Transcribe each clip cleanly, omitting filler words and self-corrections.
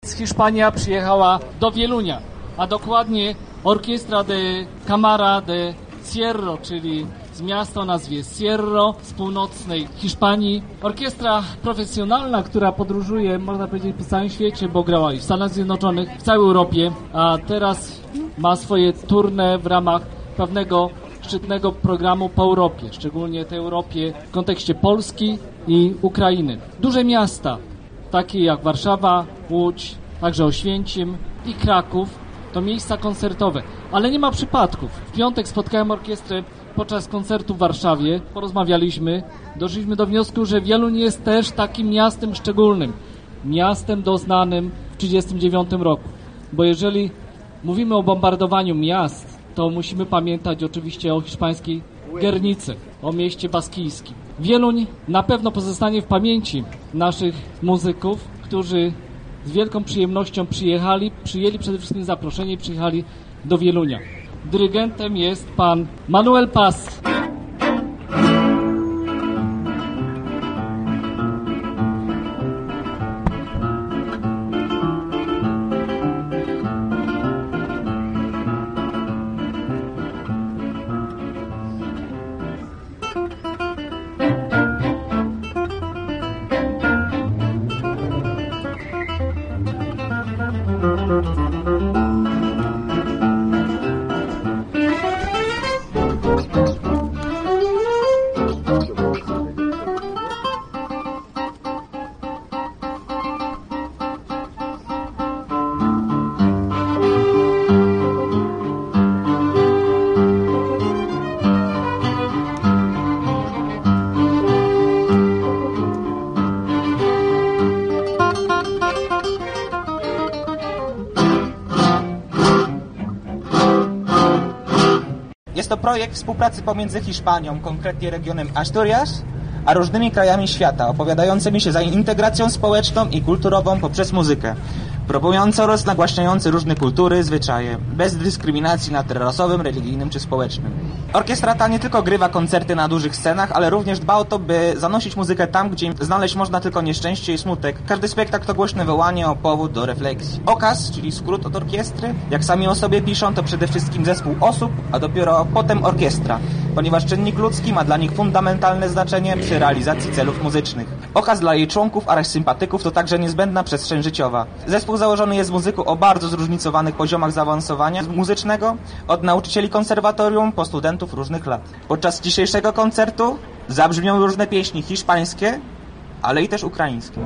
z Hiszpania przyjechała do Wielunia, a dokładnie Orkiestra de Cámara de Cerro, czyli z miasta o nazwie Cerro z północnej Hiszpanii. Orkiestra profesjonalna, która podróżuje, można powiedzieć, po całym świecie, bo grała i w Stanach Zjednoczonych, w całej Europie, a teraz ma swoje tournée w ramach pewnego szczytnego programu po Europie, szczególnie tej Europie w kontekście Polski i Ukrainy. Duże miasta, takie jak Warszawa, Łódź, także Oświęcim i Kraków, to miejsca koncertowe, ale nie ma przypadków. W piątek spotkałem orkiestrę podczas koncertu w Warszawie, porozmawialiśmy, doszliśmy do wniosku, że Wieluń jest też takim miastem szczególnym, miastem doznanym w 1939 roku, bo jeżeli mówimy o bombardowaniu miast, to musimy pamiętać oczywiście o hiszpańskiej Guernicy, o mieście baskijskim. Wieluń na pewno pozostanie w pamięci naszych muzyków, którzy z wielką przyjemnością przyjęli przede wszystkim zaproszenie i przyjechali do Wielunia. Dyrygentem jest pan Manuel Paz. Jest to projekt współpracy pomiędzy Hiszpanią, konkretnie regionem Asturias, a różnymi krajami świata, opowiadającymi się za integracją społeczną i kulturową poprzez muzykę, promujący oraz nagłaśniający różne kultury, zwyczaje, bez dyskryminacji na tle rasowym, religijnym czy społecznym. Orkiestra ta nie tylko grywa koncerty na dużych scenach, ale również dba o to, by zanosić muzykę tam, gdzie znaleźć można tylko nieszczęście i smutek. Każdy spektakl to głośne wołanie o powód do refleksji. OKAS, czyli skrót od orkiestry, jak sami o sobie piszą, to przede wszystkim zespół osób, a dopiero potem orkiestra, ponieważ czynnik ludzki ma dla nich fundamentalne znaczenie przy realizacji celów muzycznych. OKAS dla jej członków oraz sympatyków to także niezbędna przestrzeń życiowa. Zespół założony jest z muzyków o bardzo zróżnicowanych poziomach zaawansowania muzycznego, od nauczycieli konserwatorium po studentów różnych lat. Podczas dzisiejszego koncertu zabrzmią różne pieśni hiszpańskie, ale i też ukraińskie.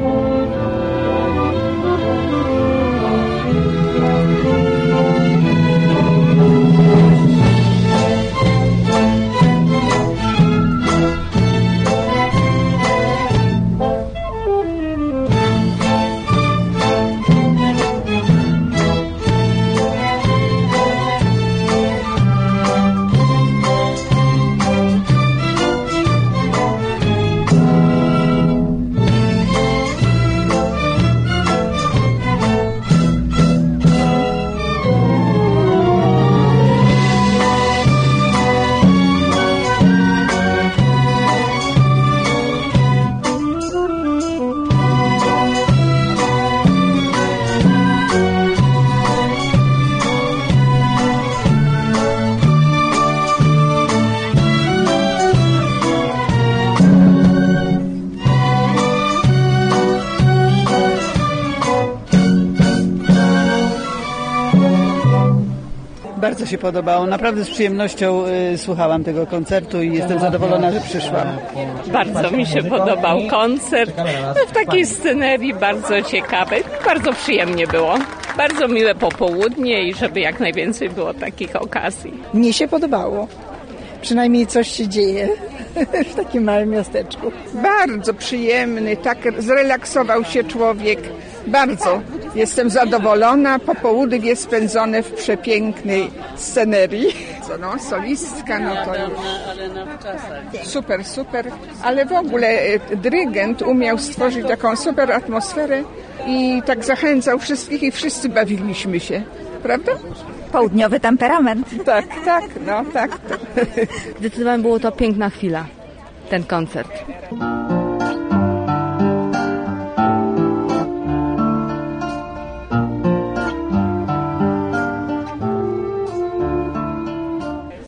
Bardzo się podobało. Naprawdę z przyjemnością słuchałam tego koncertu i jestem zadowolona, że przyszłam. Bardzo mi się podobał koncert. W takiej scenerii bardzo ciekawy. Bardzo przyjemnie było. Bardzo miłe popołudnie i żeby jak najwięcej było takich okazji. Mnie się podobało. Przynajmniej coś się dzieje w takim małym miasteczku. Bardzo przyjemny, tak zrelaksował się człowiek. Bardzo jestem zadowolona. Popołudnie spędzone w przepięknej scenerii. No, solistka, no to już super, super. Ale w ogóle dyrygent umiał stworzyć taką super atmosferę i tak zachęcał wszystkich i wszyscy bawiliśmy się. Prawda? Południowy temperament. Tak, tak, no tak. Zdecydowanie było to piękna chwila, ten koncert.